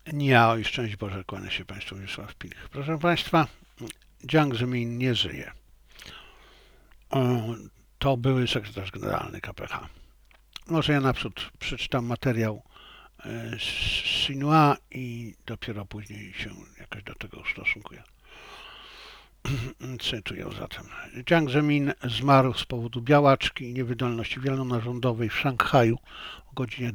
Ja i szczęść Boże, kłania się Państwu Wiesław Pilch. Proszę Państwa, Jiang Zemin nie żyje. To były sekretarz generalny KPH. Może ja naprzód przeczytam materiał z Xinhua i dopiero później się jakoś do tego ustosunkuję. Cytuję zatem. Jiang Zemin zmarł z powodu białaczki i niewydolności wielonarządowej w Szanghaju o godzinie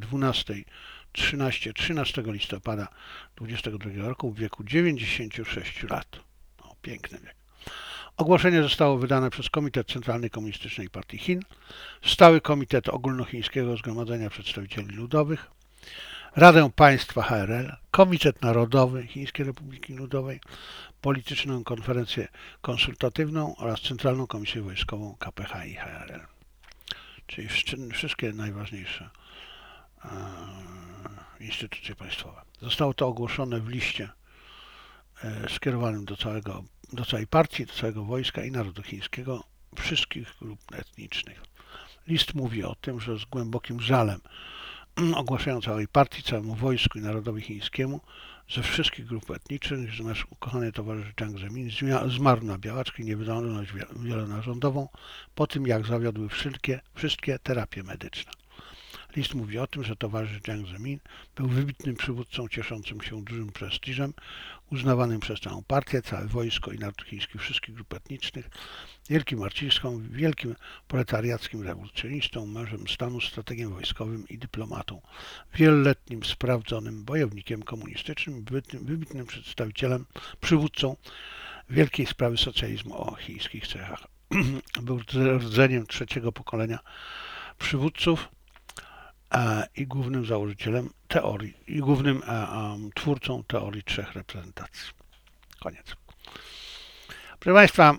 12:13 listopada 2022 roku w wieku 96 lat. O, piękny wiek. Ogłoszenie zostało wydane przez Komitet Centralny Komunistycznej Partii Chin, Stały Komitet Ogólnochińskiego Zgromadzenia Przedstawicieli Ludowych, Radę Państwa HRL, Komitet Narodowy Chińskiej Republiki Ludowej, Polityczną Konferencję Konsultatywną oraz Centralną Komisję Wojskową KPH i HRL. Czyli wszystkie najważniejsze instytucje państwowe. Zostało to ogłoszone w liście skierowanym do całej partii, do całego wojska i narodu chińskiego, wszystkich grup etnicznych. List mówi o tym, że z głębokim żalem ogłaszają całej partii, całemu wojsku i narodowi chińskiemu ze wszystkich grup etnicznych, że nasz ukochany towarzysz Jiang Zemin zmarł na białaczkę i niewydolność wielonarządową po tym, jak zawiodły wszystkie terapie medyczne. List mówi o tym, że towarzysz Jiang Zemin był wybitnym przywódcą cieszącym się dużym prestiżem, uznawanym przez całą partię, całe wojsko i naród chiński, wszystkich grup etnicznych, wielkim artystą, wielkim proletariackim rewolucjonistą, mężem stanu, strategiem wojskowym i dyplomatą, wieloletnim sprawdzonym bojownikiem komunistycznym, wybitnym przedstawicielem, przywódcą wielkiej sprawy socjalizmu o chińskich cechach. Był rdzeniem trzeciego pokolenia przywódców i głównym założycielem teorii, i głównym twórcą teorii trzech reprezentacji. Koniec. Proszę Państwa,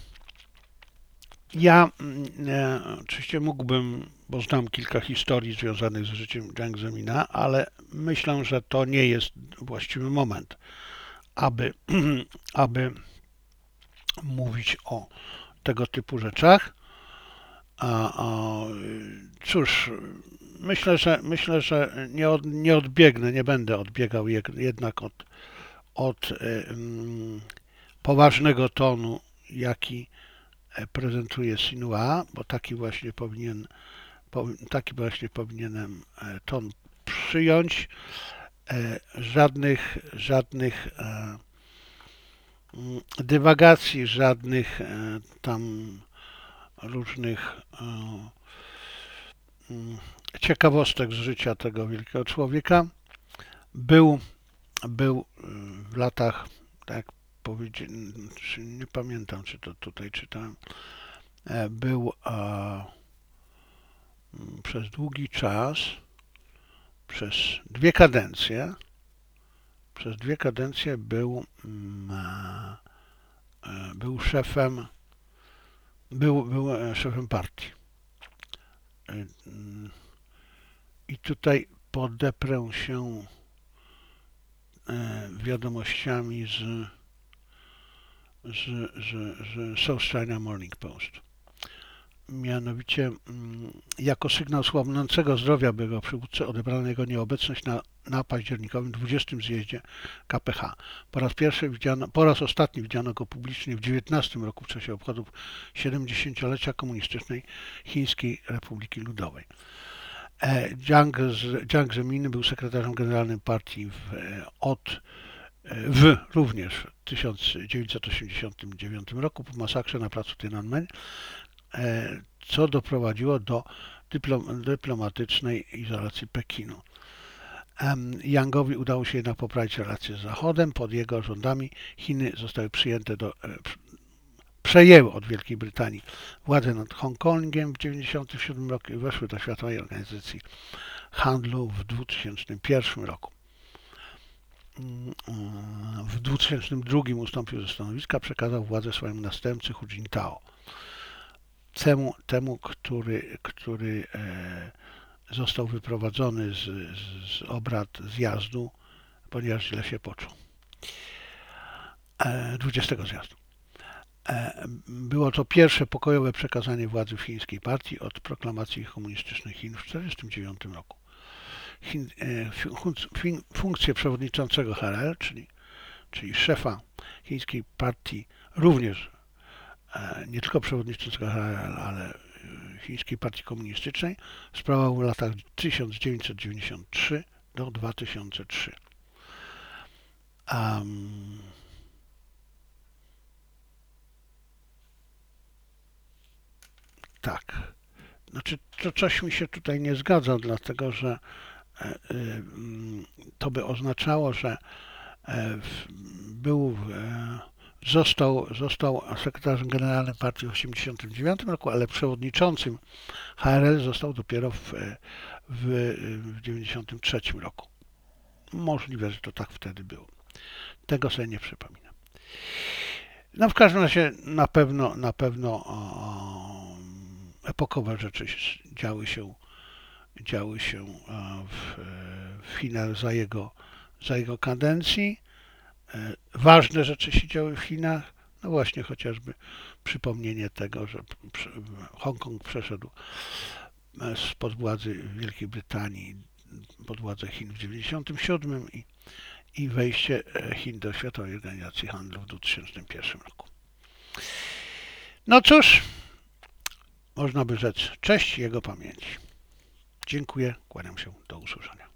ja oczywiście mógłbym, bo znam kilka historii związanych z życiem Jiang Zemina, ale myślę, że to nie jest właściwy moment, aby mówić o tego typu rzeczach. Cóż, myślę, że nie odbiegnę, nie będę odbiegał jednak od poważnego tonu, jaki prezentuje Xinhua, bo taki właśnie powinienem ton przyjąć. Żadnych dywagacji, żadnych tam różnych ciekawostek z życia tego wielkiego człowieka. Był w latach, tak jak powiedziałem, nie pamiętam, czy to tutaj czytałem, był przez długi czas, przez dwie kadencje był szefem partii. I tutaj podeprę się wiadomościami z South China Morning Post. Mianowicie, jako sygnał słabnącego zdrowia byłego przywódcy odebrano jego nieobecność na październikowym 20. zjeździe KPH. Po raz ostatni widziano go publicznie w 19 roku w czasie obchodów 70-lecia komunistycznej Chińskiej Republiki Ludowej. Jiang Zemin był sekretarzem generalnym partii również w 1989 roku po masakrze na placu Tiananmen, co doprowadziło do dyplomatycznej izolacji Pekinu. Yangowi udało się jednak poprawić relacje z Zachodem. Pod jego rządami Chiny zostały przejęły od Wielkiej Brytanii władzę nad Hongkongiem w 1997 roku i weszły do Światowej Organizacji Handlu w 2001 roku. W 2002 ustąpił ze stanowiska, przekazał władzę swojemu następcy Hu Jintao. Temu, który został wyprowadzony z obrad zjazdu, ponieważ źle się poczuł. 20 zjazdu. Było to pierwsze pokojowe przekazanie władzy w chińskiej partii od proklamacji komunistycznych Chin w 1949 roku. funkcję przewodniczącego HRL, czyli szefa chińskiej partii, również nie tylko przewodniczącego HRL, ale chińskiej partii komunistycznej, sprawował w latach 1993 do 2003. Tak. Znaczy, to coś mi się tutaj nie zgadza, dlatego że to by oznaczało, że został sekretarzem generalnym partii w 1989 roku, ale przewodniczącym HRL został dopiero w 1993 roku. Możliwe, że to tak wtedy było. Tego sobie nie przypominam. No w każdym razie na pewno epokowe rzeczy działy się w Chinach za jego kadencji. Ważne rzeczy się działy w Chinach. No właśnie chociażby przypomnienie tego, że Hongkong przeszedł spod władzy Wielkiej Brytanii pod władzę Chin w 1997 i wejście Chin do Światowej Organizacji Handlu w 2001 roku. No cóż, można by rzec cześć jego pamięci. Dziękuję, kłaniam się, do usłyszenia.